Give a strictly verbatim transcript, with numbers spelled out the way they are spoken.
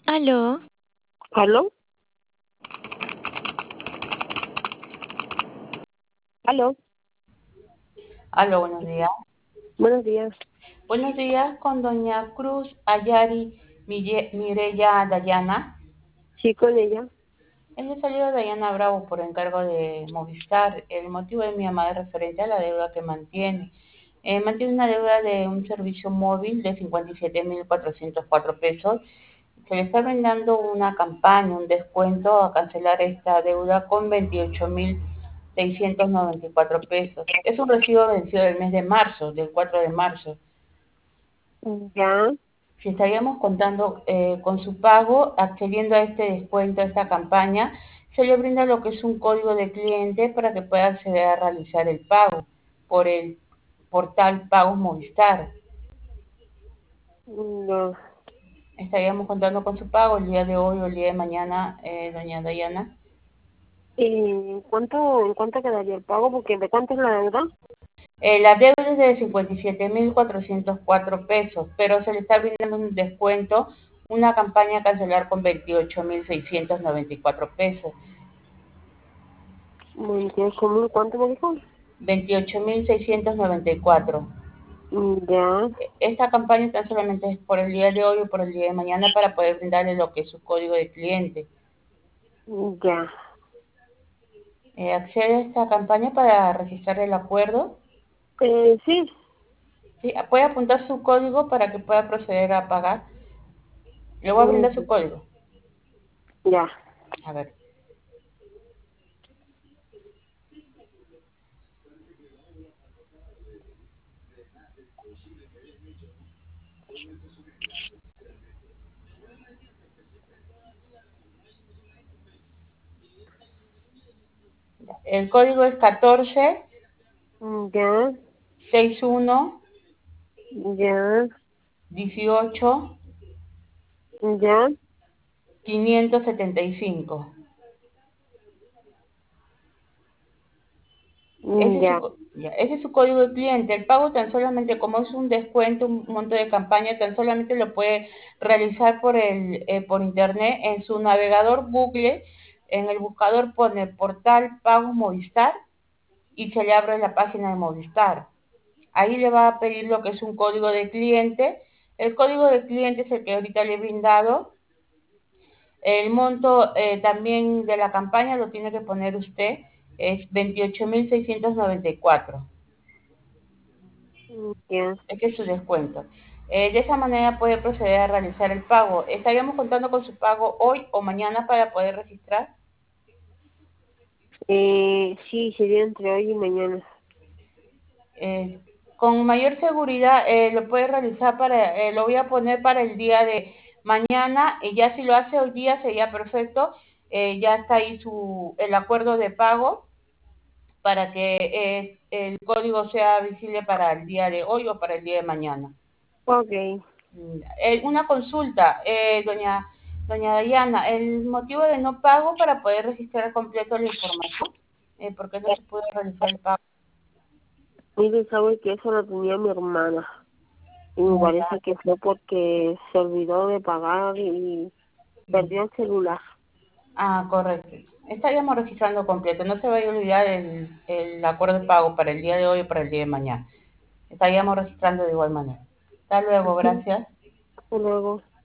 Aló, ¿Aló? ¿Aló? aló, buenos días. Buenos días. Buenos días con doña Cruz Ayari Mille- Mireya Dayana. Sí, con ella. Es de salido Dayana Bravo por encargo de Movistar. El motivo de mi llamada es referente a la deuda que mantiene. Eh, mantiene una deuda de un servicio móvil de cincuenta y siete mil cuatrocientos cuatro pesos. Se le está brindando una campaña, un descuento a cancelar esta deuda con veintiocho mil seiscientos noventa y cuatro pesos. Es un recibo vencido del mes de marzo, del cuatro de marzo. Ya. Si estaríamos contando eh, con su pago, accediendo a este descuento, a esta campaña, se le brinda lo que es un código de cliente para que pueda acceder a realizar el pago por el portal Pagos Movistar. No. Estaríamos contando con su pago el día de hoy o el día de mañana, eh, doña Dayana. ¿Y en cuánto, en cuánto quedaría el pago? Porque ¿de cuánto es la deuda? Eh, la deuda es de cincuenta y siete mil cuatrocientos cuatro pesos, pero se le está brindando un descuento, una campaña a cancelar con veintiocho mil seiscientos noventa y cuatro pesos. veintiocho mil, ¿cuánto me dijo? veintiocho mil seiscientos noventa y cuatro. Ya, Esta campaña tan solamente es por el día de hoy o por el día de mañana para poder brindarle lo que es su código de cliente. ya. Eh, accede a esta campaña para registrar el acuerdo. Eh, sí. Sí, puede apuntar su código para que pueda proceder a pagar. Le voy a brindar su Ujú. código. Ya. A ver. El código es catorce Ya, sesenta y uno ya, dieciocho ya, quinientos setenta y cinco. Ese es su, ya. co- ya, ese es su código de cliente. El pago tan solamente, como es un descuento, un monto de campaña, tan solamente lo puede realizar por el, eh, por internet en su navegador Google. En el buscador pone portal Pagos Movistar y se le abre la página de Movistar. Ahí le va a pedir lo que es un código de cliente. El código de cliente es el que ahorita le he brindado. El monto eh, también de la campaña lo tiene que poner usted, es veintiocho mil seiscientos noventa y cuatro. Ya. Este es su descuento. Eh, de esa manera puede proceder a realizar el pago. Estaríamos contando con su pago hoy o mañana para poder registrar. Eh, sí, sería entre hoy y mañana. Eh, con mayor seguridad eh, lo puede realizar para, eh, lo voy a poner para el día de mañana y ya si lo hace hoy día sería perfecto. Eh, ya está ahí su, el acuerdo de pago para que eh, el código sea visible para el día de hoy o para el día de mañana. Ok. Mm, eh, una consulta, eh, doña, doña Dayana, el motivo de no pago para poder registrar completo la información, eh, porque no se puede realizar el pago. Mire, sabe que eso lo tenía mi hermana. Y me Mm, ya. parece que fue porque se olvidó de pagar y perdió el celular. Ah, correcto. Estaríamos registrando completo. No se vaya a olvidar el, el acuerdo de pago para el día de hoy o para el día de mañana. Estaríamos registrando de igual manera. Hasta luego, Ujú. gracias. Hasta luego.